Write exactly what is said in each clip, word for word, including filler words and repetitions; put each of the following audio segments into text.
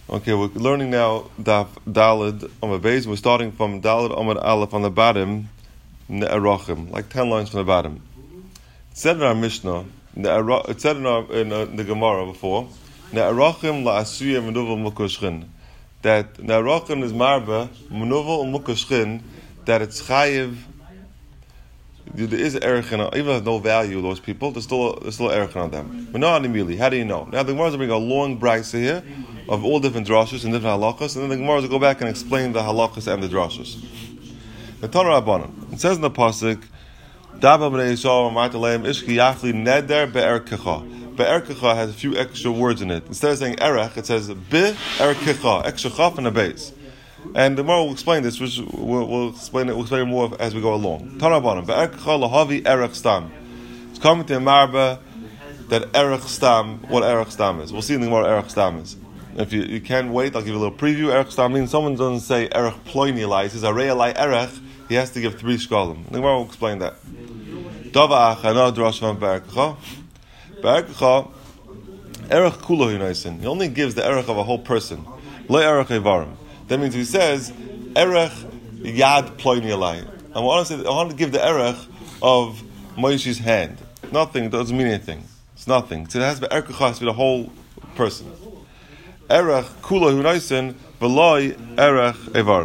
Okay, we're learning now Daf Daled Amud Beis. We're starting from Daled Amud Aleph on the bottom, Ne'erachim, like ten lines from the bottom. It said in our Mishnah, it said in, our, in, uh, in the Gemara before, Ne'erachim la'asuya menuvel mukoshchin, that Ne'erachim is marba menuvel mukoshchin, that it's chayiv. There is erichin, even though there's no value those people, there's still there's still erichin on them. But not immediately. How do you know? Now the Gemara is bring a long brayso here of all different drashos and different halachas, and then the Gemara will go back and explain the halachas and the drashos. The Tanur Rabbanan, it says in the pasuk, Daba b'nei Yisrael ma'ataleim ishki yafli neder be'erkecha. Be'erkecha has a few extra words in it. Instead of saying erech, it says be'erkecha, extra chaf and a base. And the Gemara will explain this, which we'll, we'll explain it. We'll explain it more as we go along. Tanur Rabbanan, be'erkecha lahavi erech stam. It's coming to a marba that erech stam, what erech stam is. We'll see in the Gemara erech stam is. If you, you can't wait, I'll give you a little preview. Erech stam means someone doesn't say erech ploini lai. He says arei lai erech. He has to give three shkalim. The Gemara will explain that. Dava achana drash van be'erkecha. Be'erkecha erech kulo hinaisin. He only gives the erech of a whole person. Le erech evarim. That means he says erech yad ploini lai. I want to say I want to give the erech of Moshe's hand. Nothing. It doesn't mean anything. It's nothing. So it has to be erkecha has to be the whole person. Erech kula hunaisin v'loi erech evar.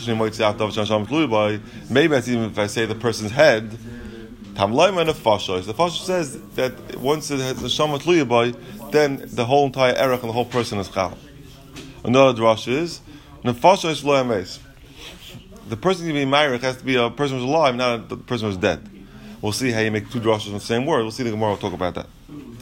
Maybe that's even if I say the person's head. Tamlaim and the fasha. The fasha says that once it has the shama tluyabay, then the whole entire erech and the whole person is chal. Another drash is nefasha is v'loi ames. The person to be married has to be a person who's alive, not a person who's dead. We'll see how you make two drashes in the same word. We'll see the Gemara will talk about that.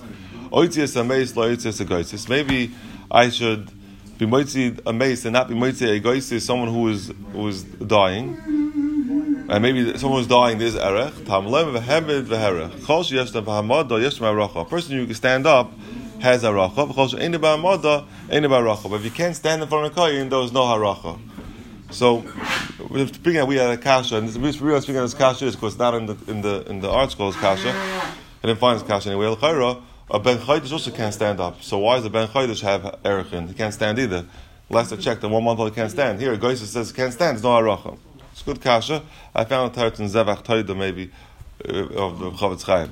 Maybe I should be moitzi a mace and not be moitzi a goyis, someone who is who is dying, and maybe someone who's dying. There's erech. Tamlem v'hemed v'herech. Chol sheyeshna b'hamada yeshma aracha. A person who can stand up has aracha. Chol she'ein b'hamada ein b'aracha. But if you can't stand in front of a kohen, there is no haracha. So, speaking of, we had a kasha, and the reason we are speaking of this kasha is because it's not in the in the in the art school's kasha. I didn't find this kasha anyway. L'chayra, a ben chaydish also can't stand up. So why does a ben chaydish have erechin? He can't stand either. Last I checked, in one month old he can't stand. Here, a goyis says he can't stand. There's no haracha. It's good kasha. I found a teretz in Zevach Toida maybe uh, of the Chavetz Chaim.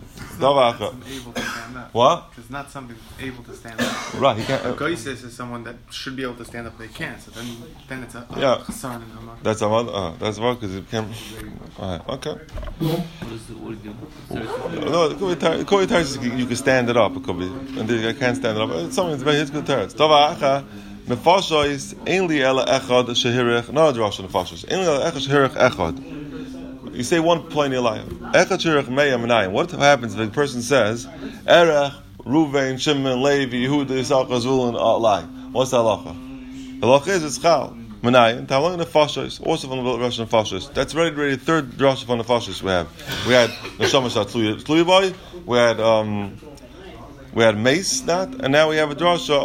What? It's not something able to stand up. Right, he can't. Uh, a goyis is someone that should be able to stand up, but they can't. So then, then it's a, a yeah. chassan and hamar. That's a uh, that's why because it can't. Uh, okay. What is the what do you do? No, it could be it could be teretz, you can stand it up. It could be, and then I can't stand it up. It's something. It's very it's good teretz. Tova acha nefasha is ainli ela echad shehirich. No drasha nefashos. Ainli ela echad shehirich echad. You say one plain lie. Echad shehirich meya menayim. What happens if a person says erech Ruvain, Shimon, Levi, Yehuda, Yisachar, Zulun, lie? What's the halacha? The halacha is it's chal. Menayim, Talon nefashos, also from the Russian nefashos. That's already already third drasha from the nefashos we have. We had neshama shat tluyboy, we had um, we had mace that, and now we have a drasha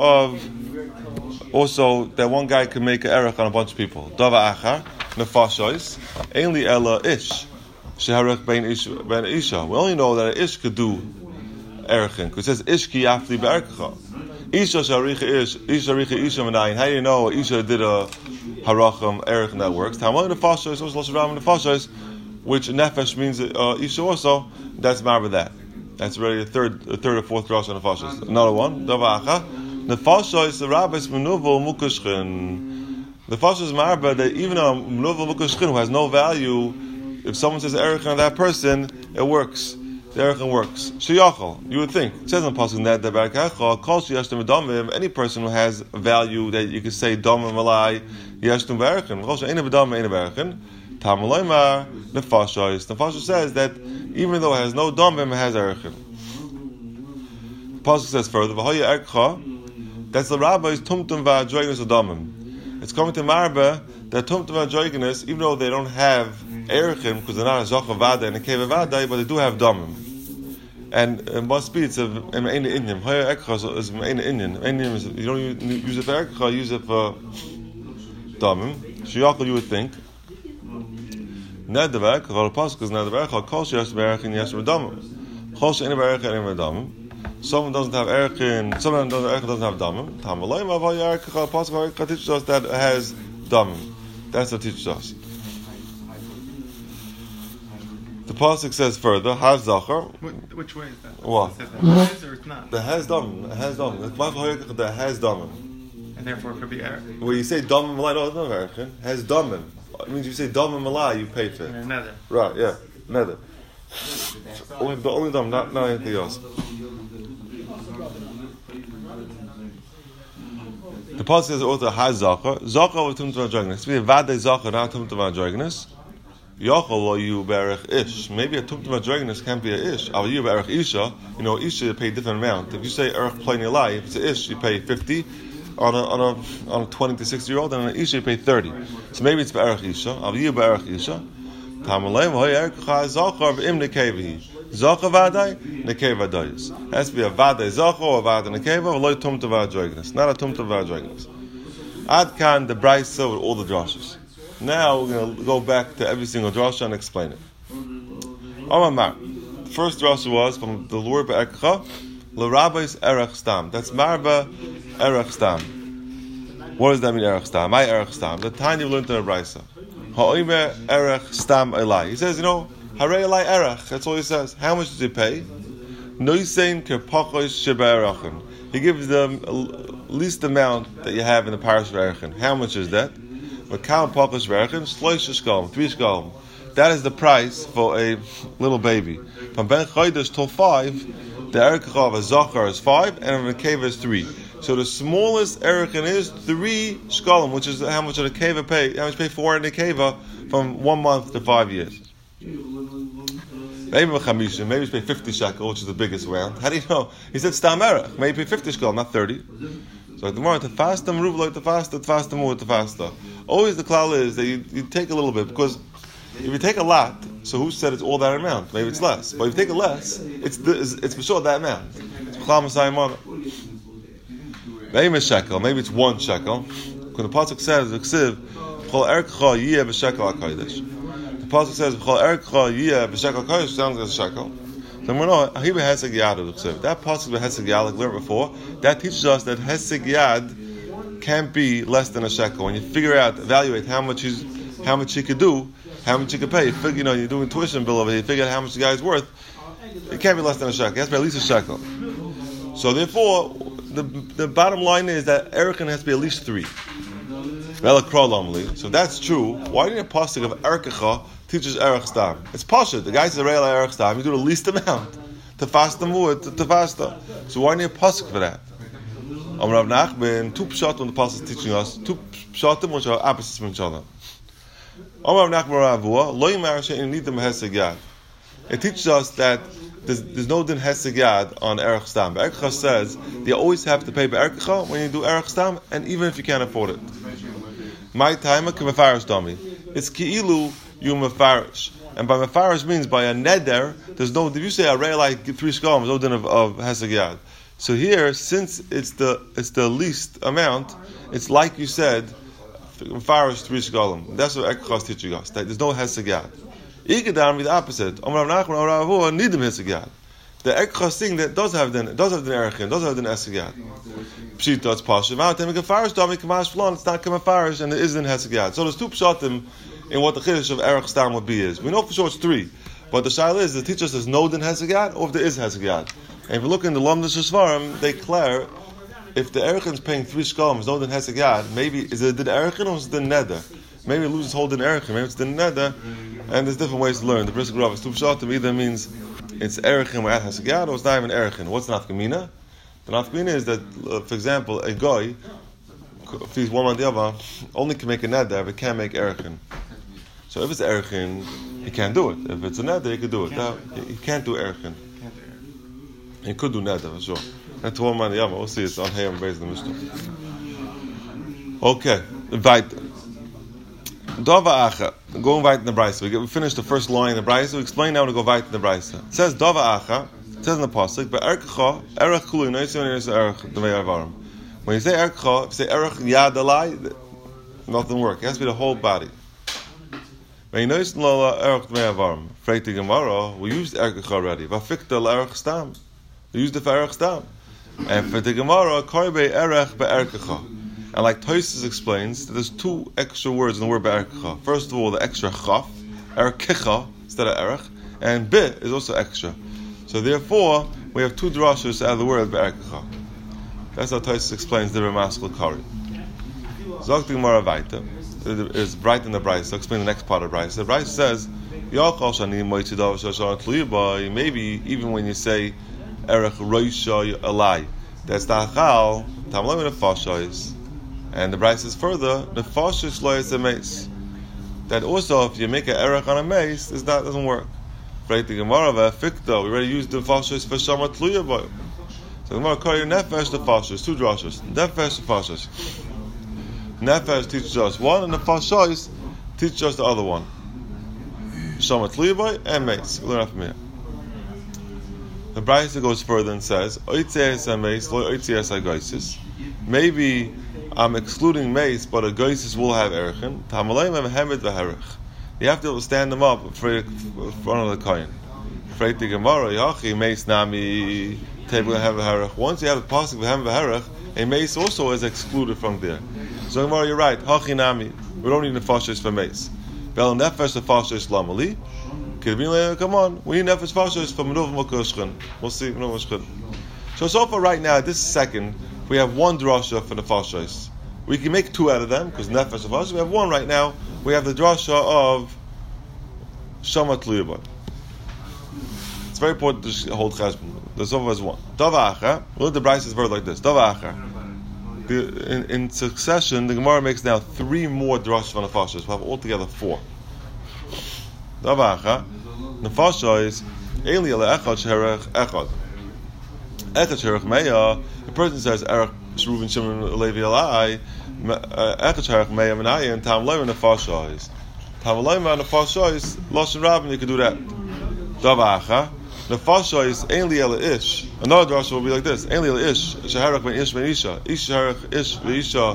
of also that one guy can make an erech on a bunch of people. Dava achar nefashos, ainli ella ish, sheharech bein ish bein isha. We only know that an ish could do erechin, because it says ishki afli be'erkecha. Isha sharicha ish, isha richa isha menayin. How do you know Isha did a haracham erechin that works? Tamon nefashos, also lashon nefashos, which nefesh means uh, Isha also. That's marba that. That's already a third, a third or fourth drash on nefashos. Another one, davacha nefashos the rabbis menuvel mukushchin. Nefashos marba that even a menuvel mukushchin who has no value, if someone says erechin on that person, it works. The erechin works. Sheyachol, you would think. It says in the pasuk that the be'erkecha kol sheyeshtem v'damim. Any person who has value that you could say damim malai yeshtem be'erechin. Kol she'ein v'damim ein be'erechin. Tamaloymar nefashos. Nefashos says that even though it has no damim, it has erechin. The pasuk says further v'hoya erecha. That's the rabbi's tumtum v'adroignus adamim. It's coming to marba that tumtum v'adroignus, even though they don't have erechin because they're not a zocha vada and a keva vada, but they do have damim. And it must be, it's a me'ena inyan. Haya ekcha is me'ena inyan. Inyan is, you don't use it for ekcha, use it for damim. Shiyakal, you would think. Ned the ekcha, the pasuk is ned the ekcha, kol sheyesh be'erechin yesh be'damim. Chol she'ena be'erechin yesh be'damim. Someone doesn't have erichin, someone doesn't erichin doesn't have damim. Tamalay mavay erichin. Pasuk erichin teaches us that it has damim. That's what it teaches us. The pasuk says further, has zachar. Which way is that? What? Is that that is or it's not? The has damim. It has damim. It's mavay erichin that has damim. And therefore it could be error. When you say damim malay, no, it's not erichin. Has damim. It means you say damim malay, you pay for it. And another. Right? Yeah. Nether. Only the only damim, not not anything else. The pasuk says also has zachar. Zachar with tumtum androgynous. We have vade zachar, not tumtum androgynous. Yochel lo you berech ish. Maybe a tumtum androgynous can't be a ish. Al you berech isha. You know, isha you pay a different amount. If you say erech plain elai, if it's an ish, you pay fifty. On a on a on a twenty to sixty year old, and on an isha you pay thirty. So maybe it's berech isha. Al you berech isha. Tamalei v'hoy erech zachar v'im nekevahi. Zachar vadai, nekeva dayis. Has to be a vadai zachar or a vadai nekeva, v'loy tumtum v'adrogynous. Not a tumtum v'adrogynous. Ad kan the brayso with all the drashas. Now we're going to go back to every single drasha and explain it. Amar. The first drasha was from the Lord be'ekcha, l'rabbis erech stam. That's marba erech stam. What does that mean, erech stam? My erech stam. The tiny learned in the brayso. Ha'omer erech stam elai. He says, you know, harei elai erech. That's all he says. How much does he pay? Noisein kerpachosh sheba erechim. He gives them the least amount that you have in the parish of erechim. How much is that? Makam pachosh erechim shloisha shkalim, three shkalim. That is the price for a little baby. From ben chodesh till five, the erechim of a zachar is five, and a nekeva is three. So the smallest erichin is three shkalim, which is how much a nekeva pay. How much pay for a nekeva from one month to five years. Maybe chamisha, maybe you pay fifty shekel, which is the biggest round. How do you know? He said stam erech. Maybe you pay fifty shekel, not thirty. So the more to fast them, ruv like to fast, to fast them more to fast. Always the klal is that you, you take a little bit, because if you take a lot, so who said it's all that amount? Maybe it's less. But if you take a less, it's the, it's, it's for sure that amount. It's b'chal masayim mana. Maybe a shekel, maybe it's one shekel. When the pasuk says, "V'ksiv b'chol erkcha yiyeh b'shekel hakodesh." The pasuk says, "B'chol erkcha yiyeh b'shekel hakodesh," sounds like a shekel. So we know he beheseg yad of the that pasuk beheseg yad, like we learned before, that teaches us that heseg yad can't be less than a shekel. When you figure out, evaluate how much he's, how much he could do, how much he could pay. You, figure, you know, you're doing tuition bill over here. You figure out how much the guy's worth. It can't be less than a shekel. It has to be at least a shekel. So therefore, the the bottom line is that erichin has to be at least three. So if that's true, why didn't a pasuk of erkecha teaches erech stam? It's pasuk. The guy says real erech stam. You do the least amount to fast the muad to, to fast them. So why need a pasuk for that? Amar Rav Nachman, two pshatim the pasuk is teaching us, two pshatim which are opposites from each other. Amar Rav Nachman Ravua, lo yimar she'en nidim heseg yad. It teaches us that there's, there's no din heseg yad on erech stam. Erkecha says you always have to pay by erkecha when you do erech stam, and even if you can't afford it. My time a mefarish dami. It's ki'ilu you mefarish, and by mefarish means by a neder. There's no. If you say a rei like three shkalim, there's no din of, of heseg yad. So here, since it's the it's the least amount, it's like you said, mefarish three shkalim. That's what Ekechah is teaching us. That there's no heseg yad. Ikadam be the opposite. Amar Rav Nachman Rav Avua nidim heseg yad. The Ekechah thing that does have den does have den erichin, does have den heseg yad. Pshita, it's pashuv. It's not kamafarish, and it isn't heseg yad. So there's two pshatim in what the chiddush of erech stam would be is. We know for sure it's three, but the shaila is the teacher says no din heseg yad, or if there is heseg yad. And if you look in the Lomdas Shesvarim, they declare if the erichin is paying three shkalim, no din heseg yad. Maybe is it the erichin or is it the neder? Maybe it loses whole din erichin. Maybe it's the neder, and there's different ways to learn. The Brisket Rav is two pshatim. Either means it's erichin without heseg yad, or it's not even erichin. What's nafkamina? The nafkamina is that, uh, for example, a guy, if he's one on the other, only can make a neder, but can't make erichin. So if it's erichin, he can't do it. If it's a neder, he could do it. Now, he can't do erichin. He could do neder, for sure. That's one man on the other. We'll see. It's on Hayam based on the Mishnah. Okay, weiter. Dava acha. Going weiter in the Brayso. We, we finished the first line in the Brayso. We explain now to go weiter in the Brayso. It says Dava acha. It says in the pasuk, but erkecha erech kulu noisim erech demei avarim. When you say erkecha, if you say erech yad alai, nothing works. It has to be the whole body. When you noisim lola erech demei avarim. Freit the Gemara, we used erkecha already. Vafikta erech stam. They used it for erech stam. And for the Gemara, karbe erech be'erkecha. And like Tosfos explains, there's two extra words in the word be'erkecha. First of all, the extra chaf, erkecha instead of erech, and be is also extra. So therefore, we have two drashos out of the word be'erkecha. That's how Tosfos explains the Ramaskal Kari. Zok the Gemara Vaita is bright in the Bryce. So explain the next part of Bryce. The Bryce says, maybe even when you say erech roisha alai, that's the achal tamloi nefashos. And the Bryce says further, nefashos lo is a mace. That also, if you make an erech on a mace, this not doesn't work. Right? The Gemara v'afikta. We already used the nefashos for shama tluya boy. So the Gemara call you nefesh nefashos, two drashos. Nefesh nefashos. Nefesh teaches us one, and nefashos teaches us the other one. Shama tluya boy and mace. We learn that from here. The Bryce goes further and says, maybe I'm excluding mace, but a geisis will have erechin. You have to stand them up in front of the kohen. Afraid the Gemara, yachi mace nami table have a herech. Once you have a pasuk with hem v'herech, a mace also is excluded from there. So Gemara, you're right. Hachi nami. We don't need nefashos for mace. Bel nefesh nefashos lamali. Come on, we need nefesh fashos for menuv mokoshchen. We'll see menuv mokoshchen. So so far, right now, this second, we have one drasha for the fashos. We can make two out of them because nefesh fashos. We have one right now. We have the drasha of shama tluyabon. It's very important to hold cheshbon. The so far is one. Davacha. Look at the Bryce's word like this. Davacha. In, in succession, the Gemara makes now three more drashas for the fashos. We have altogether four. Davacha, nefasha is eli ale echad sherech echad. Echad sherech meya. The person says erech Reuven Shimon Levi alai. Echad sherech meya menayin. And tam loyma nefasha is. Tam loyma nefasha is lashon rabin. You can do that. Davacha, nefasha is eli ale ish. Another drasha will be like this: eli ale ish sheherech ben ish ben isha. Ish sheherech ish ben isha.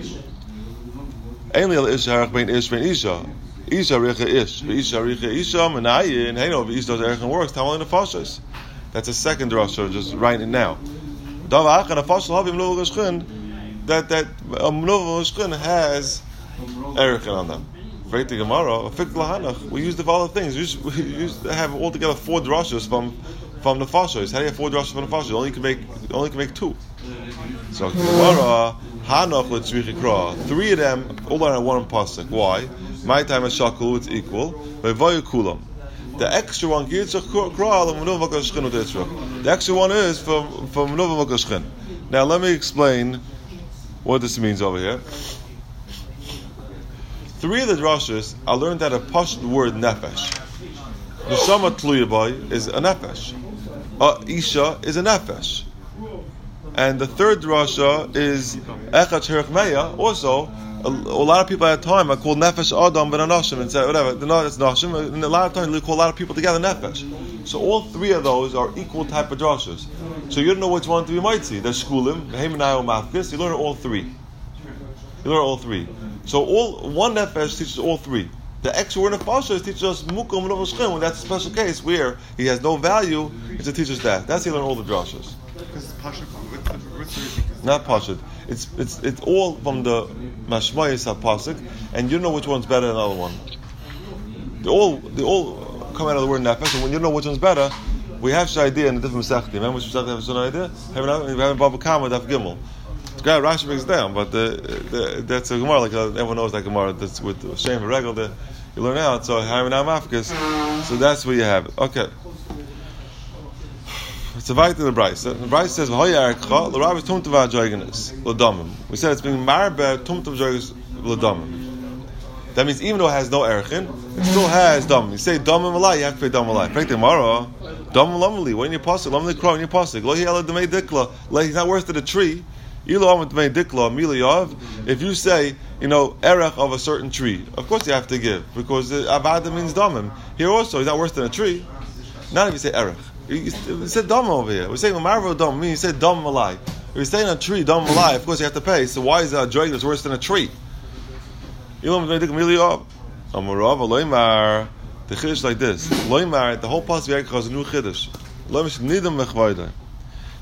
Eli ale ish sheherech ben ish ben isha. Isha richa ish, Isha richa isha, menayin. Hey, no, Isha does erech and works. Tamal in the fashos. That's a second drasha. Just write it now. Davach and a fashos havim menuv mokoshchen. That that a menuv mokoshchen has erech on them. Right to Gemara, a fik lahanach. We used it for other things. We used, we used to have altogether four drashas from from the fashos. How do you have four drashas from the fashos? Only can make only can make two. So Gemara hanach letzrichikra. Three of them all learn at one pasuk. Why? My time is shakul, it's equal. The extra one the extra one is for for menuv mokoshchen. Now let me explain what this means over here. Three of the drashas I learned that a pashut word nefesh. Neshama tluya boy is a nefesh. Uh, Isha is a nefesh. And the third drasha is echad sherech meya, also. A, a lot of people at the time are called nefesh adam ben anashim and say whatever. No, it's nashim. And a lot of times they call a lot of people together nefesh. So all three of those are equal type of drashas. So you don't know which one to be mitzi. There's shkulim, heimenayu, mafkis. You learn all three. You learn all three. So all one nefesh teaches all three. The extra word nefashos teaches us mukum and shchim. When that's a special case where he has no value, it teaches that. That's how you learn all the drashas. Because it's pashut. Not pashut. It's it's it's all from the mashmayis hapasik, and you know which one's better than the other one. They all they all come out of the word nefesh, and when you know which one's better, we have this idea in a different masechta. Remember which masechta have an idea? We have Baba Kama Daf Gimel. It's great. Rashi breaks it down, but the, the, that's a Gemara. Like uh, everyone knows that Gemara. That's with Shem Regel that you learn out. So Harinam Afkas. So that's where you have it. Okay. It's a vayt in the Bryce. The Bryce says, "V'hoyarcha l'Rav tumtav joigenis l'damim." We said it's being marbe tumtav joigenis l'damim. That means even though it has no erechin, it still has damim. You say damim alai, you have to pay damim alai. Pray tomorrow, damim lamali. When you pasuk, lamali kro, when you pasuk, lo hi'ela demei dikla. He's not worse than a tree. Ilo amet demei dikla miliyav. If you say, you know, erech of a certain tree, of course you have to give because avada means damim. Here also, he's not worse than a tree. Not if you say erech. You said dam over here. We're saying marvo dam. I mean, you said dam malai. If you're saying a tree dam malai, of course you have to pay. So why is a joy that's worse than a tree? Ilam v'neidik miliyav. Amarav loymar. The chiddush like this. Loymar. The whole passage is a new chiddush. Loymar nidam mechvayda.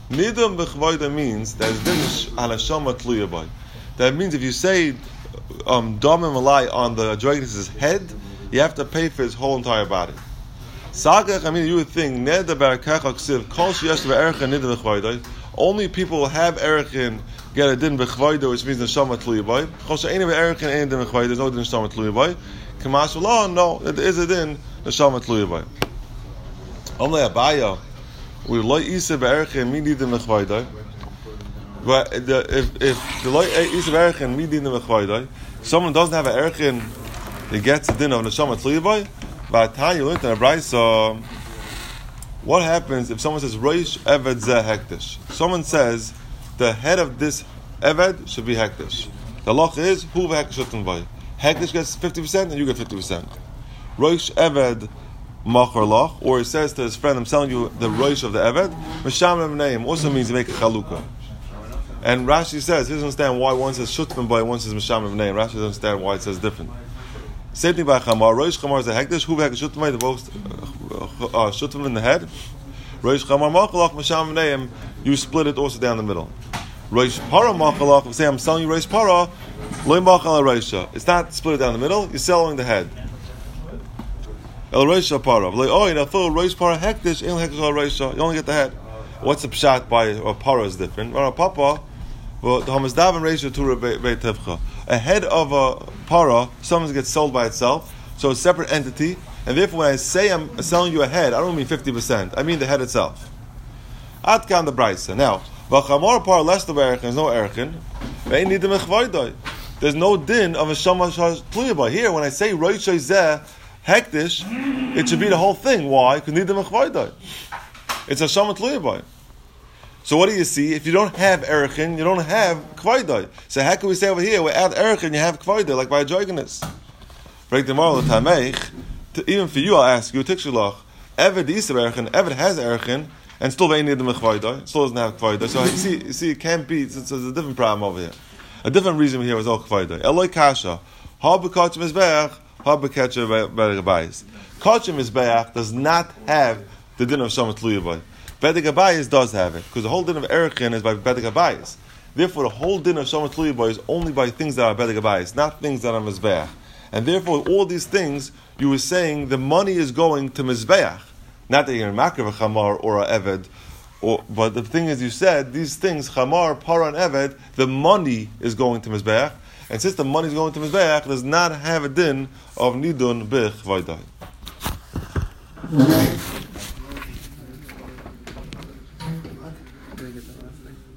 Nidum b'chvoida means that it's din halashama tluya by. That means if you say um, dam and malai on the Andronicus' head, you have to pay for his whole entire body. Sagach, I mean, you would think ned b'arkecha ksiv kol sheyesh b'ercha nidum b'chvoida. Only people who have erchin get a din b'chvoida, which means neshama tluya by. Kol she'ein b'erchin ein din b'chvoida. There's no din neshama tluya by. Kamash v'lo, no, there is a din neshama tluya by. Omle abaya. We loy isa be'erchen mi nidin mechvaydai. But if if the loy isa be'erchen mi nidin mechvaydai, someone doesn't have an erchen, he gets a din of neshama tliyavai. But Tanya learned in a brayso, what happens if someone says Reish Eved Zeh Hektish? Someone says the head of this Eved should be Hektish. The law is who Hektish vay. Hektish gets fifty percent and you get fifty percent. Reish Eved Machar Lach, or he says to his friend, I'm selling you the Roish of the Eved. Meshamem name also means to make a chalukah. And Rashi says, he doesn't understand why one says Shutman by one says Meshamem name. Rashi doesn't understand why it says different. Same thing by Chamar. Roish Chamar is a Hektish. Who Hektish Shutman, the most uh, Shutman in the head. Roish Chamar Machar Lach, Meshamem name, you split it also down the middle. Roish Para Machar Lach, say I'm selling you Roish Para, Loy Machar Roisha. It's not split it down the middle, you're selling the head. El Reisha Para. Like, oh, you know, full Reish Para Hektish, El Hektish El Reisha. You only get the head. What's the pshat by a para is different. Or a papa, well, the Hamasdav and Reisha Tura Beit Tevcha. A head of a para, sometimes gets sold by itself, so it's a separate entity, and therefore when I say I'm selling you a head, I don't mean fifty percent, I mean the head itself. Atkan the Braisa. Now, V'chamor Para less the Erchin, there's no Erchin, there's no din of a Shama Tluyabah. Here, when I say Reisha Zeh Hektish, it should be the whole thing. Why? Because neither mechvaydai. It's a shama tluyabay. So what do you see? If you don't have erichin, you don't have kvaydai. So how can we say over here, we add erichin, you have kvaydai, like by a joigness? Break the moral of tameich. Even for you, I'll ask you, tikshulach, Eved is erichin, Eved has erichin, and still they need the mechvaydai, still doesn't have kvaydai. So you see, you see, it can't be, it's, it's a different problem over here. A different reason here is all kvaydai. Eloi kasha, ha b'kach mizbeach, Kachim Mizbeach does not have the din of Shama Tluyabay. Bedek Abayis does have it, because the whole din of Erichin is by Bedek Abayis. Therefore, the whole din of Shama Tluyabay is only by things that are Bedek Abayis, not things that are Mizbeach. And therefore, all these things, you were saying the money is going to Mizbeach. Not that you're a Makar, a Chamar, or a Eved. Or, but the thing is, you said, these things, Chamar, Para, and Eved, the money is going to Mizbeach. And since the money is going to Mizbeach, does not have a din of Nidun B'ch Vaydai.